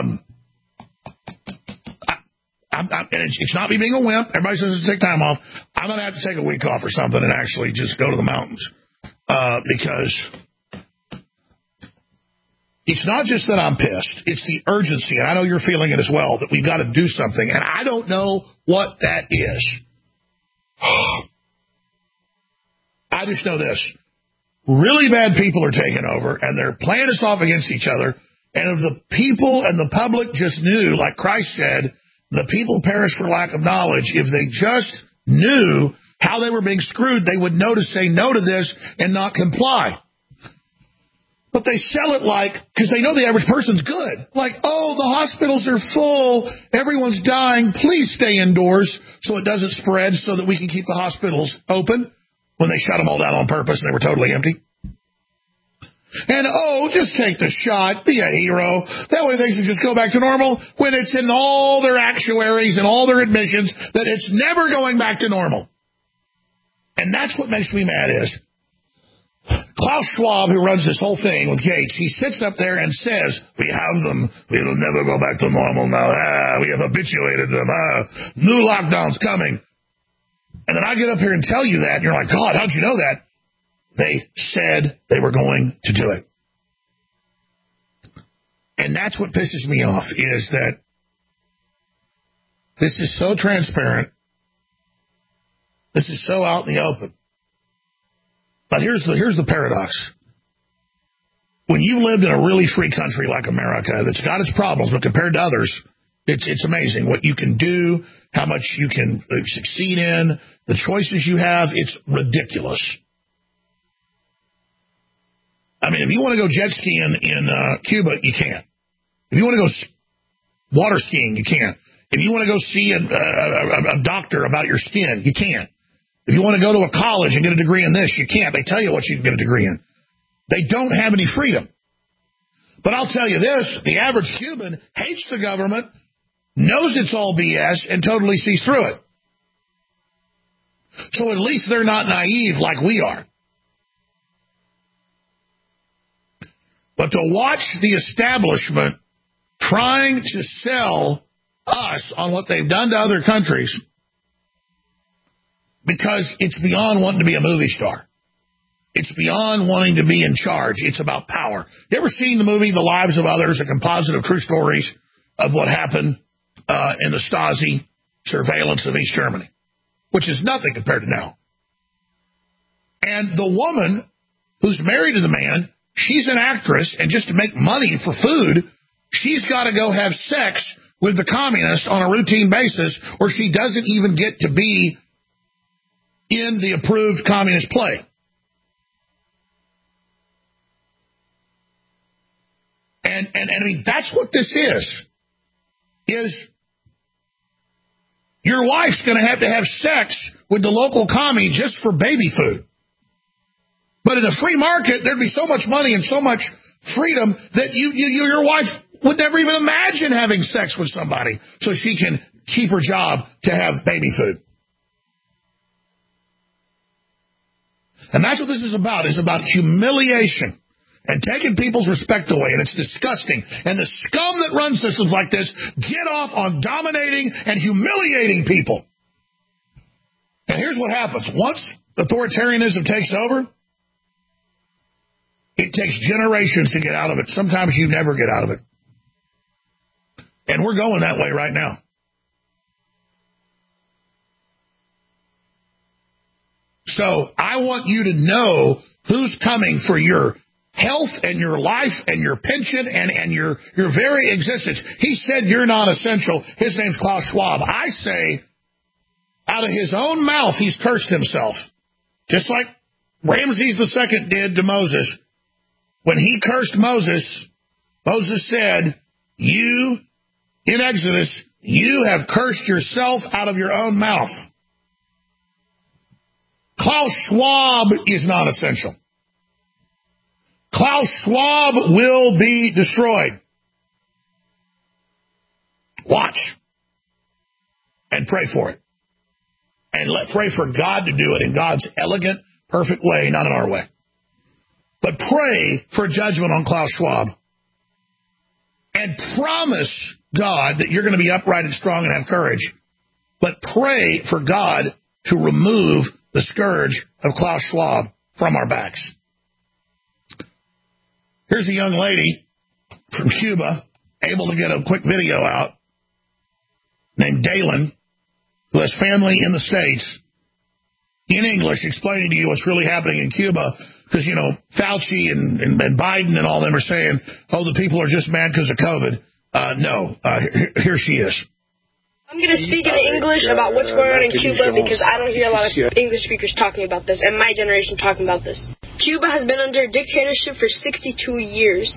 and it's not me being a wimp. Everybody says to take time off. I'm going to have to take a week off or something and actually just go to the mountains, because it's not just that I'm pissed. It's the urgency, and I know you're feeling it as well, that we've got to do something, and I don't know what that is. I just know this. Really bad people are taking over, and they're playing us off against each other. And if the people and the public just knew, like Christ said, the people perish for lack of knowledge. If they just knew how they were being screwed, they would know to say no to this and not comply. But they sell it because they know the average person's good. Like, oh, the hospitals are full, everyone's dying, please stay indoors so it doesn't spread, so that we can keep the hospitals open, when they shut them all down on purpose and they were totally empty. And, just take the shot, be a hero. That way things can just go back to normal, when it's in all their actuaries and all their admissions that it's never going back to normal. And that's what makes me mad is Klaus Schwab, who runs this whole thing with Gates, he sits up there and says, we have them, it'll never go back to normal now, we have habituated them, new lockdown's coming. And then I get up here and tell you that, and you're like, God, how'd you know that? They said they were going to do it. And that's what pisses me off, is that this is so transparent. This is so out in the open. But here's the paradox. When you've lived in a really free country like America, that's got its problems, but compared to others, it's amazing what you can do, how much you can succeed in, the choices you have. It's ridiculous. I mean, if you want to go jet skiing in Cuba, you can. If you want to go water skiing, you can. If you want to go see a doctor about your skin, you can. If you want to go to a college and get a degree in this, you can't. They tell you what you can get a degree in. They don't have any freedom. But I'll tell you this, the average Cuban hates the government, knows it's all BS, and totally sees through it. So at least they're not naive like we are. But to watch the establishment trying to sell us on what they've done to other countries, because it's beyond wanting to be a movie star. It's beyond wanting to be in charge. It's about power. You ever seen the movie The Lives of Others, a composite of true stories of what happened in the Stasi surveillance of East Germany, which is nothing compared to now. And the woman who's married to the man, she's an actress, and just to make money for food, she's got to go have sex with the communist on a routine basis, or she doesn't even get to be in the approved communist play. And I mean, that's what this is your wife's going to have sex with the local commie just for baby food. But in a free market, there'd be so much money and so much freedom that your wife would never even imagine having sex with somebody so she can keep her job to have baby food. And that's what this is about. It's about humiliation and taking people's respect away, and it's disgusting. And the scum that runs systems like this get off on dominating and humiliating people. And here's what happens. Once authoritarianism takes over, it takes generations to get out of it. Sometimes you never get out of it. And we're going that way right now. So I want you to know who's coming for your health and your life and your pension and your very existence. He said you're not essential. His name's Klaus Schwab. I say, out of his own mouth, he's cursed himself. Just like Ramses II did to Moses. When he cursed Moses, Moses said, in Exodus, you have cursed yourself out of your own mouth. Klaus Schwab is not essential. Klaus Schwab will be destroyed. Watch. And pray for it. And pray for God to do it in God's elegant, perfect way, not in our way. But pray for judgment on Klaus Schwab. And promise God that you're going to be upright and strong and have courage. But pray for God to remove the scourge of Klaus Schwab from our backs. Here's a young lady from Cuba, able to get a quick video out, named Dalen, who has family in the States, in English, explaining to you what's really happening in Cuba. Because, you know, Fauci and Biden and all them are saying, oh, the people are just mad because of COVID. Here she is.
I'm going to speak in English about what's going on in Cuba because I don't hear a lot of English speakers talking about this, and my generation talking about this. Cuba has been under dictatorship for 62 years.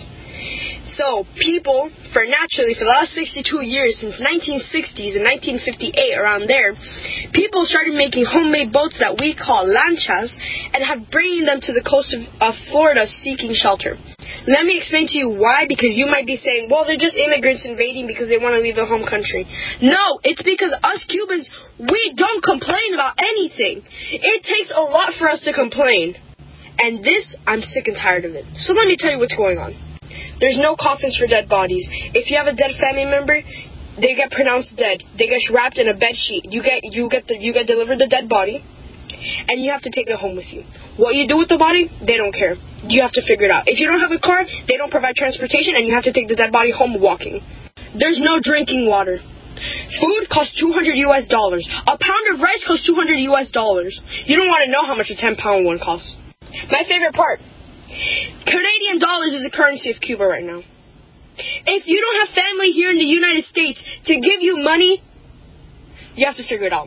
So people, for the last 62 years, since 1960s and 1958, around there, people started making homemade boats that we call lanchas and have bringing them to the coast of Florida seeking shelter. Let me explain to you why, because you might be saying, well, they're just immigrants invading because they want to leave their home country. No, it's because us Cubans, we don't complain about anything. It takes a lot for us to complain. And this, I'm sick and tired of it. So let me tell you what's going on. There's no coffins for dead bodies. If you have a dead family member, they get pronounced dead. They get wrapped in a bed sheet. You get delivered the dead body, and you have to take it home with you. What you do with the body, they don't care. You have to figure it out. If you don't have a car, they don't provide transportation, and you have to take the dead body home walking. There's no drinking water. Food costs $200 US. A pound of rice costs $200 US. You don't want to know how much a 10-pound one costs. My favorite part. Canadian dollars is the currency of Cuba right now. If you don't have family here in the United States to give you money, you have to figure it out.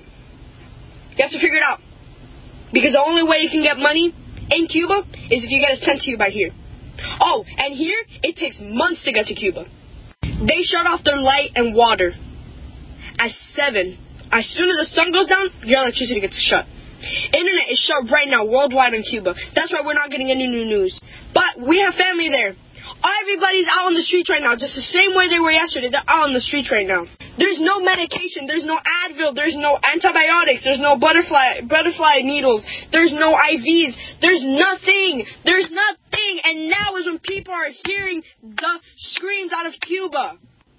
You have to figure it out. Because the only way you can get money in Cuba is if you get it sent to you by here. Oh, and here, it takes months to get to Cuba. They shut off their light and water at 7. As soon as the sun goes down, your electricity gets shut. Internet is shut right now worldwide in Cuba. That's why we're not getting any new news. But we have family there. Everybody's out on the streets right now, just the same way they were yesterday. They're out on the streets right now. There's no medication. There's no Advil. There's no antibiotics. There's no butterfly needles. There's no IVs. There's nothing. There's nothing. And now is when people are hearing the screams out of Cuba.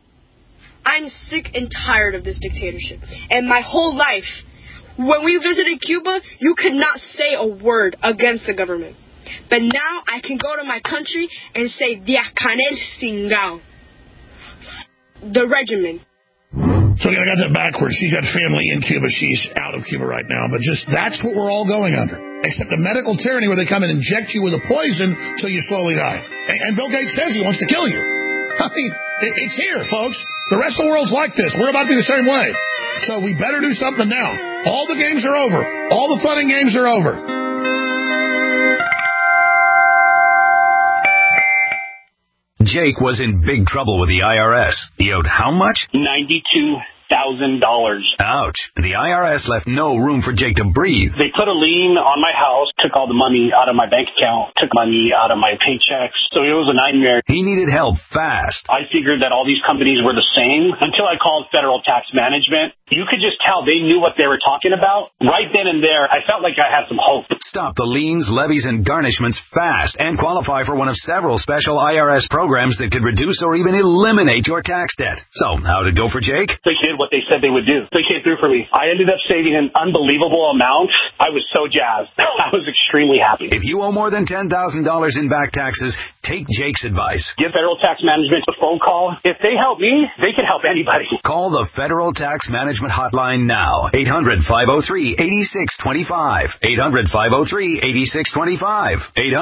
I'm sick and tired of this dictatorship. And my whole life, when we visited Cuba, you could not say a word against the government. But now I can go to my country and say, Diacanel Singao. The regiment.
So I got that backwards. She's got family in Cuba. She's out of Cuba right now. But that's what we're all going under. Except a medical tyranny where they come and inject you with a poison so you slowly die. And Bill Gates says he wants to kill you. I mean, it's here, folks. The rest of the world's like this. We're about to be the same way. So we better do something now. All the games are over. All the fun and games are over.
Jake was in big trouble with the IRS. He owed how much?
$92,000.
Ouch. The IRS left no room for Jake to breathe.
They put a lien on my house, took all the money out of my bank account, took money out of my paychecks. So it was a nightmare.
He needed help fast.
I figured that all these companies were the same until I called Federal Tax Management. You could just tell they knew what they were talking about. Right then and there, I felt like I had some hope.
Stop the liens, levies, and garnishments fast and qualify for one of several special IRS programs that could reduce or even eliminate your tax debt. So, how'd it go for Jake?
They did what they said they would do. They came through for me. I ended up saving an unbelievable amount. I was so jazzed. I was extremely happy.
If you owe more than $10,000 in back taxes, take Jake's advice.
Give Federal Tax Management a phone call. If they help me, they can help anybody.
Call the Federal Tax Management Hotline now. 800-503-8625. 800-503-8625.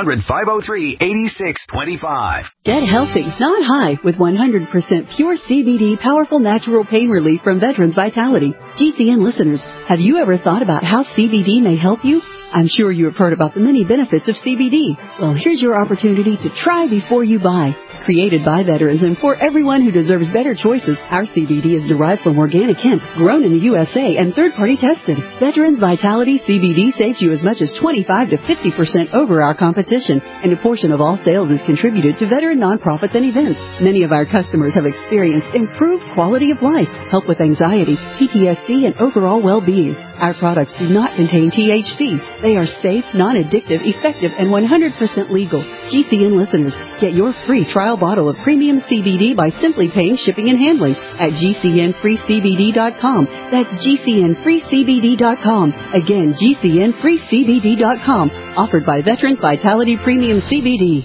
800-503-8625.
Get healthy, not high, with 100% pure CBD powerful natural pain relief from Veterans Vitality. GCN listeners, have you ever thought about how CBD may help you? I'm sure you have heard about the many benefits of CBD. Well, here's your opportunity to try before you buy. Created by veterans and for everyone who deserves better choices, our CBD is derived from organic hemp, grown in the USA, and third-party tested. Veterans Vitality CBD saves you as much as 25 to 50% over our competition, and a portion of all sales is contributed to veteran nonprofits and events. Many of our customers have experienced improved quality of life, help with anxiety, PTSD, and overall well-being. Our products do not contain THC. They are safe, non-addictive, effective, and 100% legal. GCN listeners, get your free trial bottle of premium CBD by simply paying shipping and handling at GCNFreeCBD.com. That's GCNFreeCBD.com. Again, GCNFreeCBD.com. Offered by Veterans Vitality Premium CBD.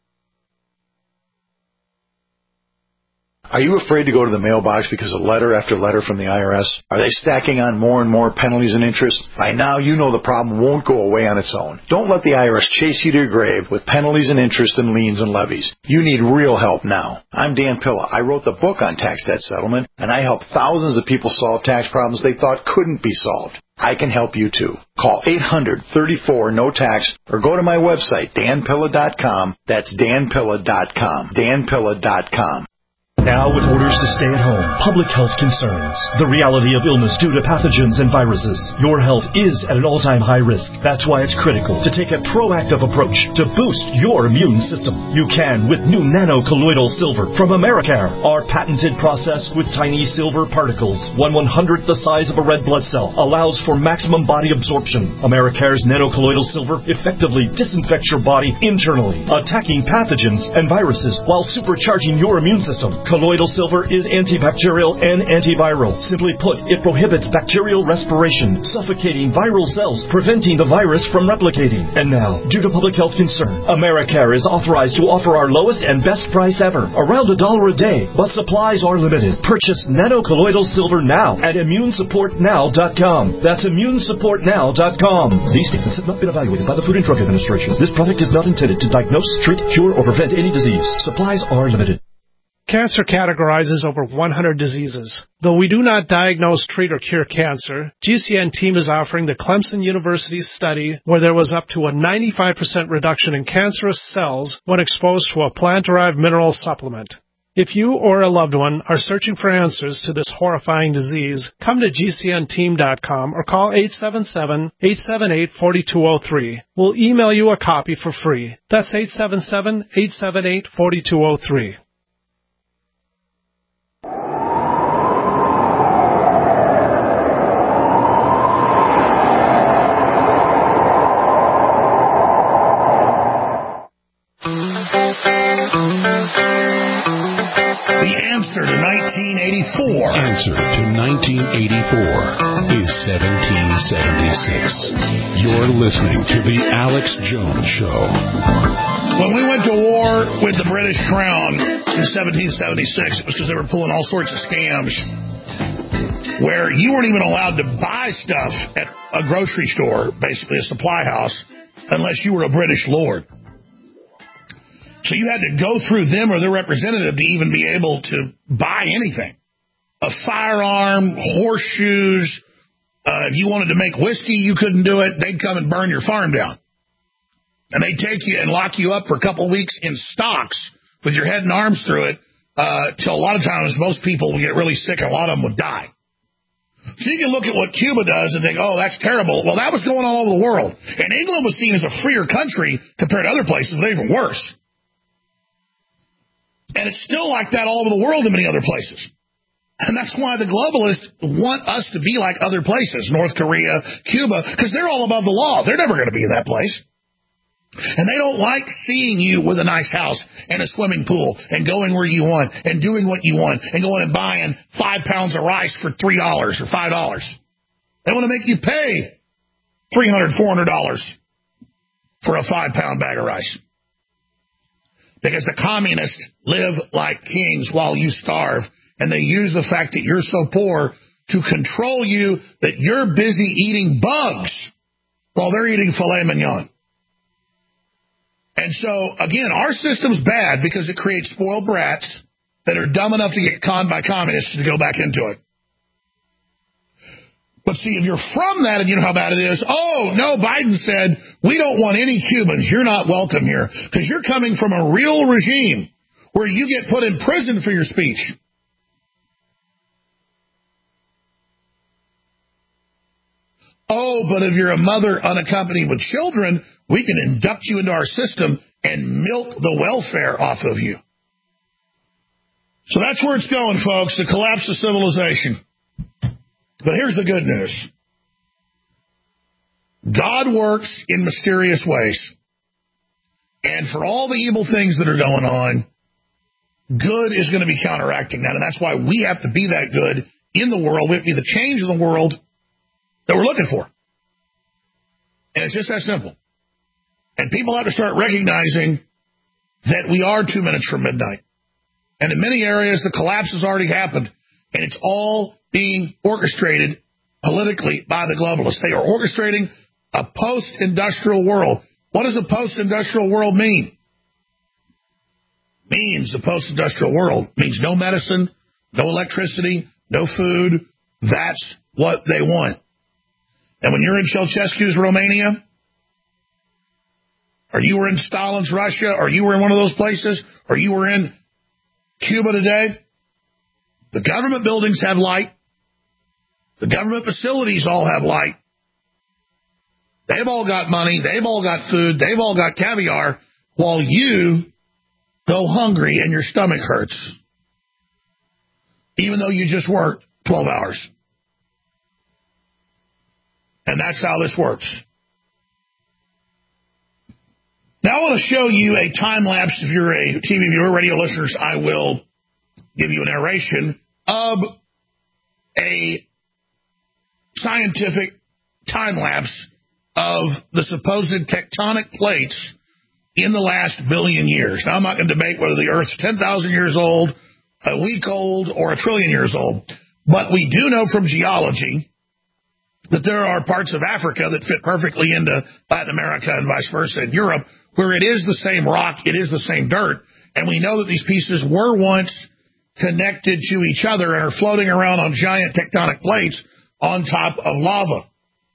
Are you afraid to go to the mailbox because of letter after letter from the IRS? Are they stacking on more and more penalties and interest? By now, you know the problem won't go away on its own. Don't let the IRS chase you to your grave with penalties and interest and liens and levies. You need real help now. I'm Dan Pilla. I wrote the book on tax debt settlement, and I helped thousands of people solve tax problems they thought couldn't be solved. I can help you too. Call 800-34-NO-TAX or go to my website, danpilla.com. That's danpilla.com. danpilla.com.
Now with orders to stay at home, public health concerns, the reality of illness due to pathogens and viruses, your health is at an all-time high risk. That's why it's critical to take a proactive approach to boost your immune system. You can with new nano-colloidal silver from Americare. Our patented process with tiny silver particles, 1/100th the size of a red blood cell, allows for maximum body absorption. Americare's nano-colloidal silver effectively disinfects your body internally, attacking pathogens and viruses while supercharging your immune system. Colloidal silver is antibacterial and antiviral. Simply put, it prohibits bacterial respiration, suffocating viral cells, preventing the virus from replicating. And now, due to public health concern, Americare is authorized to offer our lowest and best price ever, around $1 a day, but supplies are limited. Purchase nano-colloidal silver now at immunesupportnow.com. That's immunesupportnow.com. These statements have not been evaluated by the Food and Drug Administration. This product is not intended to diagnose, treat, cure, or prevent any disease. Supplies are limited.
Cancer categorizes over 100 diseases. Though we do not diagnose, treat, or cure cancer, GCN team is offering the Clemson University study where there was up to a 95% reduction in cancerous cells when exposed to a plant-derived mineral supplement. If you or a loved one are searching for answers to this horrifying disease, come to GCNteam.com or call 877-878-4203. We'll email you a copy for free. That's 877-878-4203.
Answer to 1984.
Answer to 1984 is 1776. You're listening to The Alex Jones Show.
When we went to war with the British Crown in 1776, it was because they were pulling all sorts of scams where you weren't even allowed to buy stuff at a grocery store, basically a supply house, unless you were a British lord. So you had to go through them or their representative to even be able to buy anything. A firearm, horseshoes. If you wanted to make whiskey, you couldn't do it. They'd come and burn your farm down. And they'd take you and lock you up for a couple of weeks in stocks with your head and arms through it till a lot of times most people would get really sick and a lot of them would die. So you can look at what Cuba does and think, oh, that's terrible. Well, that was going on all over the world. And England was seen as a freer country compared to other places, but even worse. And it's still like that all over the world in many other places. And that's why the globalists want us to be like other places, North Korea, Cuba, because they're all above the law. They're never going to be in that place. And they don't like seeing you with a nice house and a swimming pool and going where you want and doing what you want and going and buying 5 pounds of rice for $3 or $5. They want to make you pay $300, $400 for a 5-pound bag of rice. Because the communists live like kings while you starve, and they use the fact that you're so poor to control you that you're busy eating bugs while they're eating filet mignon. And so, again, our system's bad because it creates spoiled brats that are dumb enough to get conned by communists to go back into it. But see, if you're from that and you know how bad it is, oh, no, Biden said, we don't want any Cubans. You're not welcome here because you're coming from a real regime where you get put in prison for your speech. Oh, but if you're a mother unaccompanied with children, we can induct you into our system and milk the welfare off of you. So that's where it's going, folks, the collapse of civilization. But here's the good news. God works in mysterious ways. And for all the evil things that are going on, good is going to be counteracting that. And that's why we have to be that good in the world. We have to be the change in the world that we're looking for. And it's just that simple. And people have to start recognizing that we are 2 minutes from midnight. And in many areas, the collapse has already happened. And it's all being orchestrated politically by the globalists. They are orchestrating a post-industrial world. What does a post-industrial world mean? Means the post-industrial world means no medicine, no electricity, no food. That's what they want. And when you're in Ceausescu's Romania, or you were in Stalin's Russia, or you were in one of those places, or you were in Cuba today, the government buildings have light. The government facilities all have light. They've all got money. They've all got food. They've all got caviar, while you go hungry and your stomach hurts, even though you just worked 12 hours. And that's how this works. Now I want to show you a time lapse. If you're a TV viewer, radio listeners, I will give you a narration of a scientific time lapse of the supposed tectonic plates in the last billion years. Now, I'm not going to debate whether the Earth's 10,000 years old, a week old, or a trillion years old. But we do know from geology that there are parts of Africa that fit perfectly into Latin America and vice versa in Europe, where it is the same rock, it is the same dirt, and we know that these pieces were once connected to each other and are floating around on giant tectonic plates on top of lava.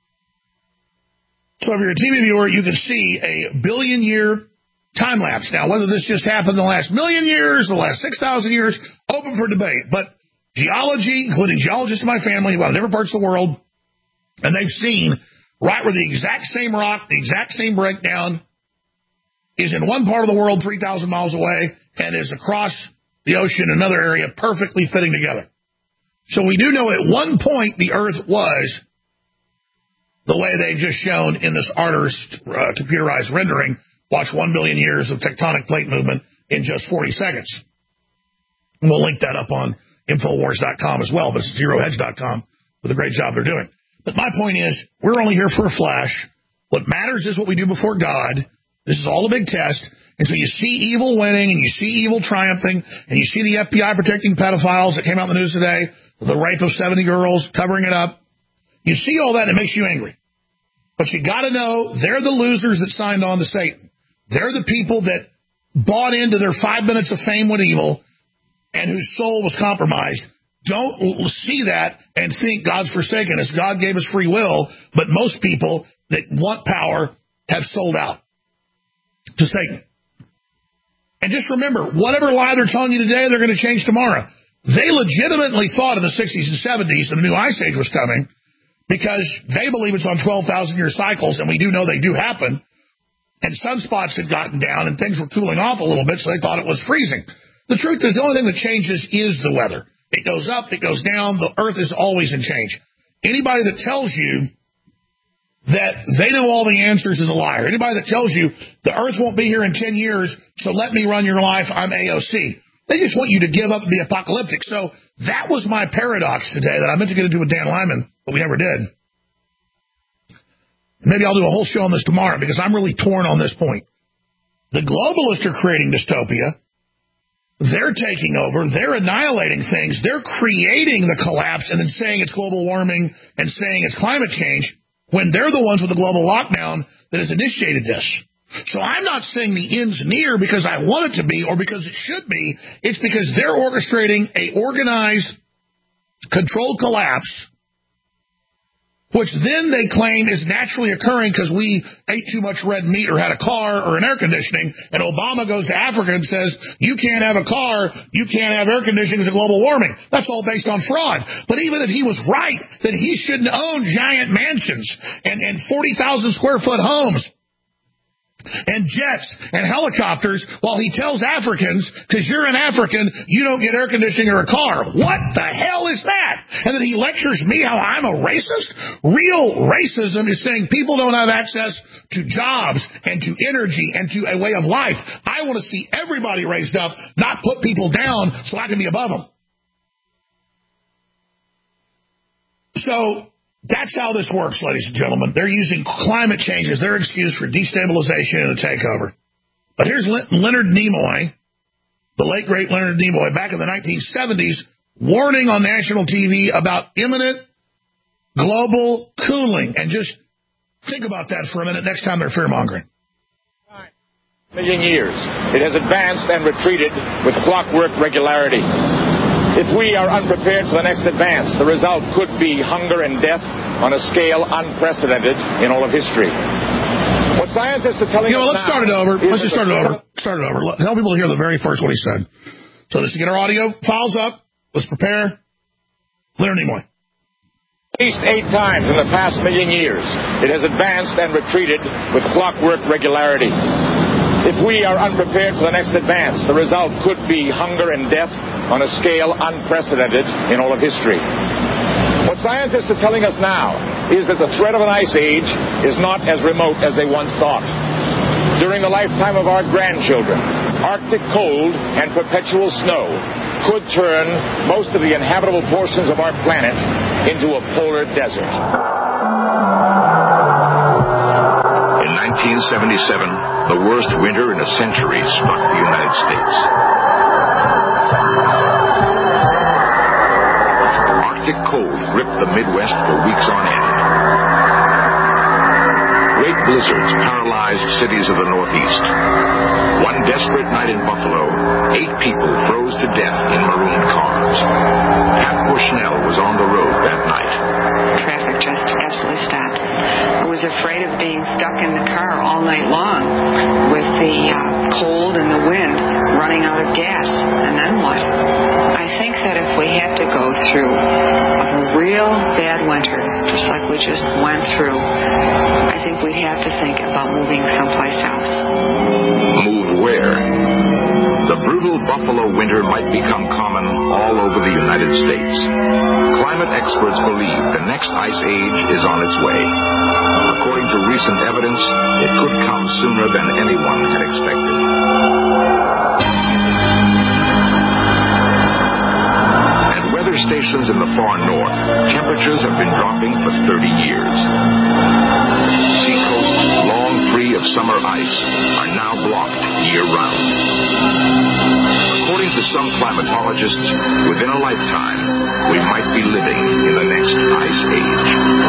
So if you're a TV viewer, you can see a billion-year time lapse. Now, whether this just happened in the last million years, the last 6,000 years, open for debate. But geology, including geologists in my family, about different parts of the world, and they've seen right where the exact same rock, the exact same breakdown is in one part of the world 3,000 miles away and is across the ocean in another area, perfectly fitting together. So we do know at one point the Earth was the way they've just shown in this artist computerized rendering. Watch 1 billion years of tectonic plate movement in just 40 seconds. And we'll link that up on Infowars.com as well, but it's ZeroHedge.com with a great job they're doing. But my point is, we're only here for a flash. What matters is what we do before God. This is all a big test. And so you see evil winning and you see evil triumphing and you see the FBI protecting pedophiles that came out in the news today, the rape of 70 girls, covering it up. You see all that and it makes you angry. But you got to know they're the losers that signed on to Satan. They're the people that bought into their 5 minutes of fame with evil and whose soul was compromised. Don't see that and think God's forsaken us. God gave us free will, but most people that want power have sold out to Satan. And just remember, whatever lie they're telling you today, they're going to change tomorrow. They legitimately thought in the 60s and 70s that a new ice age was coming because they believe it's on 12,000-year cycles, and we do know they do happen. And sunspots had gotten down, and things were cooling off a little bit, so they thought it was freezing. The truth is, the only thing that changes is the weather. It goes up, it goes down. The Earth is always in change. Anybody that tells you that they know all the answers is a liar. Anybody that tells you the Earth won't be here in 10 years, so let me run your life, I'm AOC. They just want you to give up and be apocalyptic. So that was my paradox today that I meant to get into with Dan Lyman, but we never did. Maybe I'll do a whole show on this tomorrow because I'm really torn on this point. The globalists are creating dystopia. They're taking over. They're annihilating things. They're creating the collapse and then saying it's global warming and saying it's climate change when they're the ones with the global lockdown that has initiated this. So I'm not saying the end's near because I want it to be or because it should be. It's because they're orchestrating a organized, controlled collapse which then they claim is naturally occurring because we ate too much red meat or had a car or an air conditioning, and Obama goes to Africa and says, you can't have a car, you can't have air conditioning because of global warming. That's all based on fraud. But even if he was right that he shouldn't own giant mansions and 40,000 square foot homes and jets and helicopters while he tells Africans, because you're an African, you don't get air conditioning or a car. What the hell is that? And then he lectures me how I'm a racist? Real racism is saying people don't have access to jobs and to energy and to a way of life. I want to see everybody raised up, not put people down so I can be above them. So that's how this works, ladies and gentlemen. They're using climate change as their excuse for destabilization and a takeover. But here's Leonard Nimoy, the late, great Leonard Nimoy, back in the 1970s, warning on national TV about imminent global cooling. And just think about that for a minute next time they're fear-mongering.
Million years. It has advanced and retreated with clockwork regularity. If we are unprepared for the next advance, the result could be hunger and death on a scale unprecedented in all of history. What scientists are telling us
let's start it over. Let's just start it over. Start it over. Tell people to hear the very first what he said. So just to get our audio files up, let's prepare. Leonard Nimoy.
At least 8 times in the past million years, it has advanced and retreated with clockwork regularity. If we are unprepared for the next advance, the result could be hunger and death on a scale unprecedented in all of history. What scientists are telling us now is that the threat of an ice age is not as remote as they once thought. During the lifetime of our grandchildren, Arctic cold and perpetual snow could turn most of the inhabitable portions of our planet into a polar desert.
In 1977, the worst winter in a century struck the United States. Arctic cold gripped the Midwest for weeks on end. Great blizzards paralyzed cities of the Northeast. One desperate night in Buffalo, 8 people froze to death in marooned cars. Pat Bushnell was on the road that night.
Traffic just absolutely stopped. I was afraid of being stuck in the car all night long with the cold and the wind running out of gas. And then what? I think that if we have to go through a real bad winter, just like we just went through, I think we have to think about moving someplace else.
Move where? The brutal Buffalo winter might become common all over the United States. Climate experts believe the next ice age is on its way. According to recent evidence, it could come sooner than anyone had expected. At weather stations in the far north, temperatures have been dropping for 30 years. Seacoasts, long free of summer ice, are now blocked year-round. According to some climatologists, within a lifetime, we might be living in the next ice age.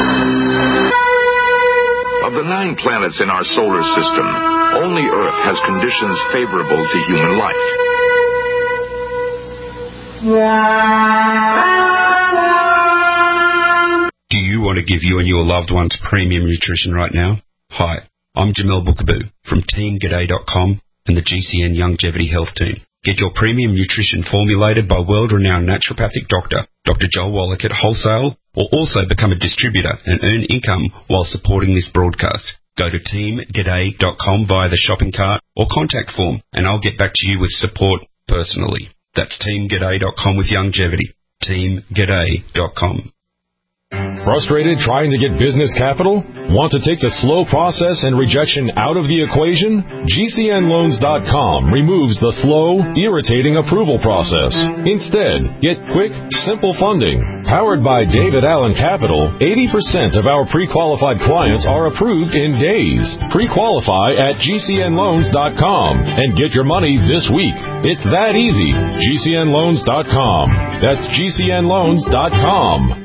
Of the 9 planets in our solar system, only Earth has conditions favorable to human life.
Do you want to give you and your loved ones premium nutrition right now? Hi, I'm Jamel Bookaboo from TeamGaday.com and the GCN Longevity Health Team. Get your premium nutrition formulated by world-renowned naturopathic doctor, Dr. Joel Wallach at wholesale, or also become a distributor and earn income while supporting this broadcast. Go to TeamGaday.com via the shopping cart or contact form, and I'll get back to you with support personally. That's TeamGaday.com with longevity. TeamGaday.com.
Frustrated trying to get business capital? Want to take the slow process and rejection out of the equation? GCNloans.com removes the slow, irritating approval process. Instead, get quick, simple funding. Powered by David Allen Capital, 80% of our pre-qualified clients are approved in days. Pre-qualify at GCNloans.com and get your money this week. It's that easy. GCNloans.com. That's GCNloans.com.